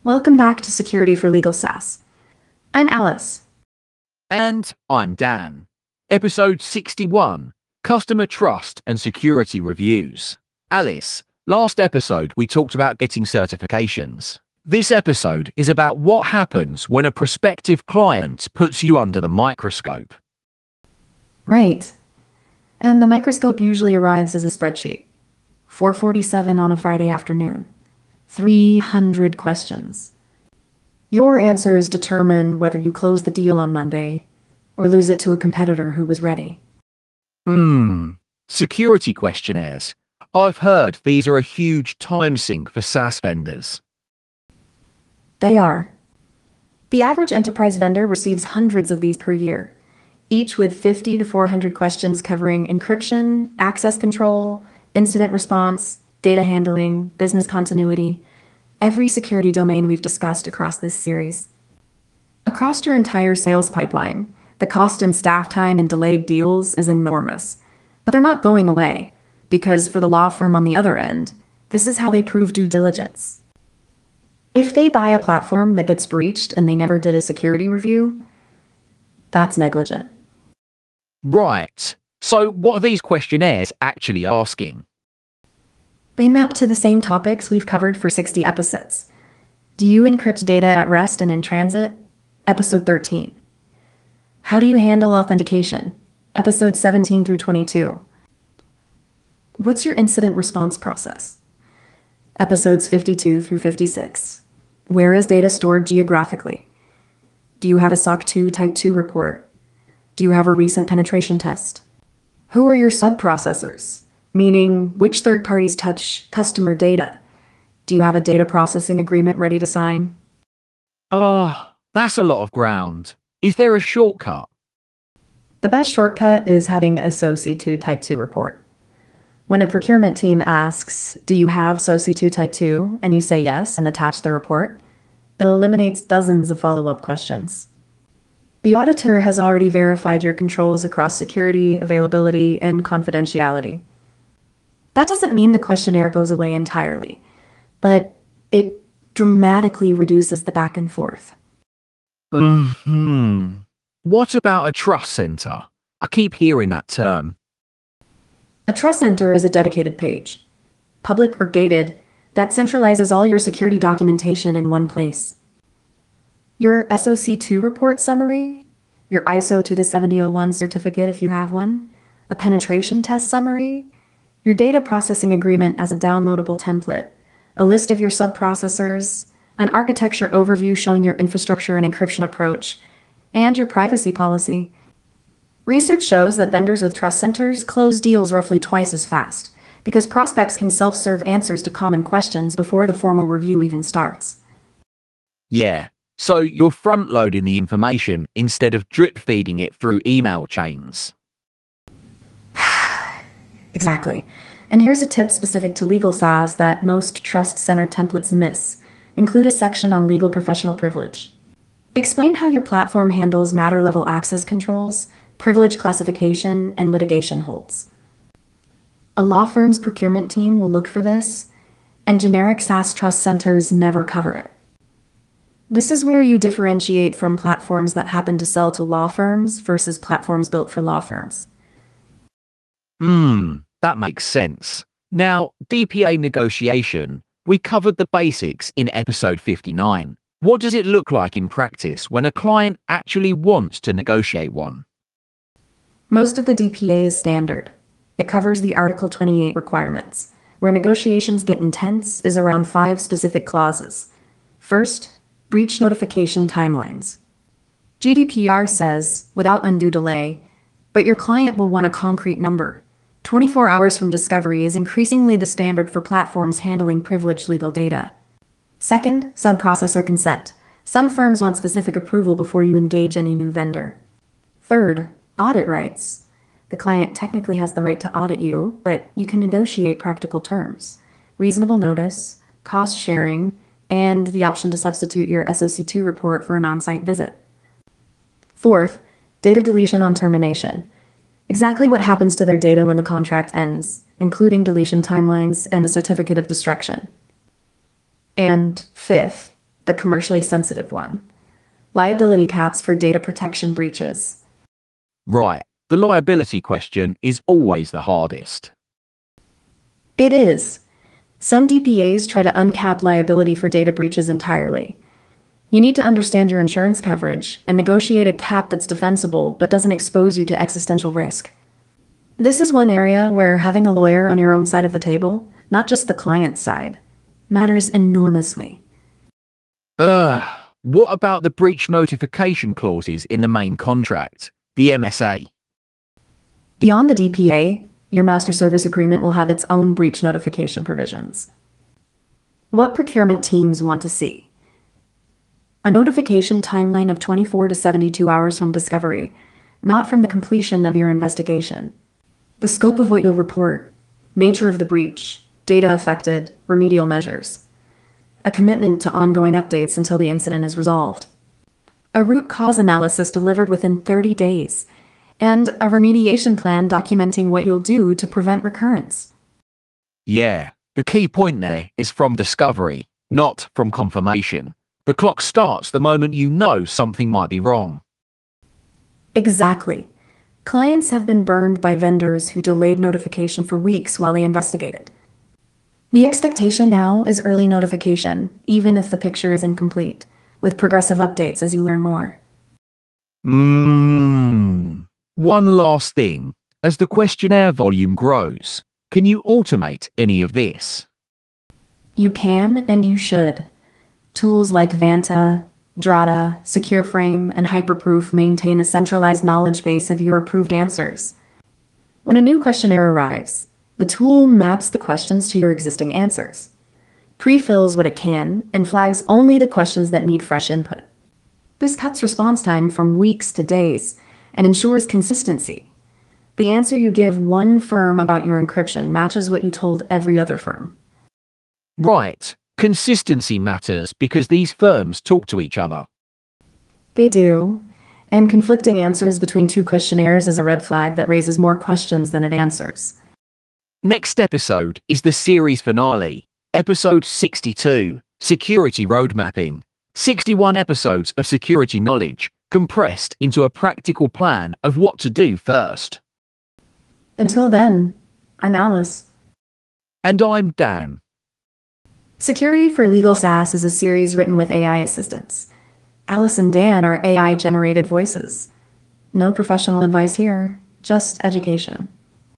Welcome back to Security for Legal SaaS. I'm Alice. And I'm Dan. Episode 61, Customer Trust and Security Reviews. Alice, last episode we talked about getting certifications. This episode is about what happens when a prospective client puts you under the microscope. Right. And the microscope usually arrives as a spreadsheet. 4:47 on a Friday afternoon. 300 questions. Your answers determine whether you close the deal on Monday or lose it to a competitor who was ready. Security questionnaires. I've heard these are a huge time sink for SaaS vendors. They are. The average enterprise vendor receives hundreds of these per year, each with 50 to 400 questions covering encryption, access control, incident response, data handling, business continuity, every security domain we've discussed across this series. Across your entire sales pipeline, the cost in staff time and delayed deals is enormous. But they're not going away, because for the law firm on the other end, this is how they prove due diligence. If they buy a platform that gets breached and they never did a security review, that's negligent. Right. So what are these questionnaires actually asking? They map to the same topics we've covered for 60 episodes. Do you encrypt data at rest and in transit? Episode 13. How do you handle authentication? Episode 17 through 22. What's your incident response process? Episodes 52 through 56. Where is data stored geographically? Do you have a SOC 2 Type 2 report? Do you have a recent penetration test? Who are your sub-processors? Meaning, which third parties touch customer data? Do you have a data processing agreement ready to sign? That's a lot of ground. Is there a shortcut? The best shortcut is having a SOC 2 Type 2 report. When a procurement team asks, do you have SOC 2 Type 2, and you say yes and attach the report, it eliminates dozens of follow-up questions. The auditor has already verified your controls across security, availability, and confidentiality. That doesn't mean the questionnaire goes away entirely, but it dramatically reduces the back and forth. What about a trust center? I keep hearing that term. A trust center is a dedicated page, public or gated, that centralizes all your security documentation in one place. Your SOC 2 report summary, your ISO 27001 certificate if you have one, a penetration test summary, your data processing agreement as a downloadable template, a list of your sub-processors, an architecture overview showing your infrastructure and encryption approach, and your privacy policy. Research shows that vendors with trust centers close deals roughly twice as fast, because prospects can self-serve answers to common questions before the formal review even starts. Yeah, so you're front-loading the information instead of drip-feeding it through email chains. Exactly. And here's a tip specific to legal SaaS that most trust center templates miss. Include a section on legal professional privilege. Explain how your platform handles matter-level access controls, privilege classification, and litigation holds. A law firm's procurement team will look for this, and generic SaaS trust centers never cover it. This is where you differentiate from platforms that happen to sell to law firms versus platforms built for law firms. That makes sense. Now, DPA negotiation. We covered the basics in episode 59. What does it look like in practice when a client actually wants to negotiate one? Most of the DPA is standard. It covers the Article 28 requirements. Where negotiations get intense is around 5 specific clauses. First, breach notification timelines. GDPR says, without undue delay, but your client will want a concrete number. 24 hours from discovery is increasingly the standard for platforms handling privileged legal data. Second, sub-processor consent. Some firms want specific approval before you engage any new vendor. Third, audit rights. The client technically has the right to audit you, but you can negotiate practical terms. Reasonable notice, cost sharing, and the option to substitute your SOC2 report for an on-site visit. Fourth, data deletion on termination. Exactly what happens to their data when the contract ends, including deletion timelines and a certificate of destruction. And fifth, the commercially sensitive one. Liability caps for data protection breaches. Right, the liability question is always the hardest. It is. Some DPAs try to uncap liability for data breaches entirely. You need to understand your insurance coverage and negotiate a cap that's defensible but doesn't expose you to existential risk. This is one area where having a lawyer on your own side of the table, not just the client's side, matters enormously. What about the breach notification clauses in the main contract, the MSA? Beyond the DPA, your master service agreement will have its own breach notification provisions. What procurement teams want to see? A notification timeline of 24 to 72 hours from discovery, not from the completion of your investigation. The scope of what you'll report, nature of the breach, data affected, remedial measures. A commitment to ongoing updates until the incident is resolved. A root cause analysis delivered within 30 days, and a remediation plan documenting what you'll do to prevent recurrence. Yeah, the key point there is from discovery, not from confirmation. The clock starts the moment you know something might be wrong. Exactly. Clients have been burned by vendors who delayed notification for weeks while they investigated. The expectation now is early notification, even if the picture is incomplete, with progressive updates as you learn more. One last thing. As the questionnaire volume grows, can you automate any of this? You can and you should. Tools like Vanta, Drata, SecureFrame, and Hyperproof maintain a centralized knowledge base of your approved answers. When a new questionnaire arrives, the tool maps the questions to your existing answers, pre-fills what it can, and flags only the questions that need fresh input. This cuts response time from weeks to days and ensures consistency. The answer you give one firm about your encryption matches what you told every other firm. Right. Consistency matters because these firms talk to each other. They do, and conflicting answers between two questionnaires is a red flag that raises more questions than it answers. Next episode is the series finale, episode 62, Security Roadmapping. 61 episodes of security knowledge, compressed into a practical plan of what to do first. Until then, I'm Alice. And I'm Dan. Security for Legal SaaS is a series written with AI assistants. Alice and Dan are AI-generated voices. No professional advice here, just education.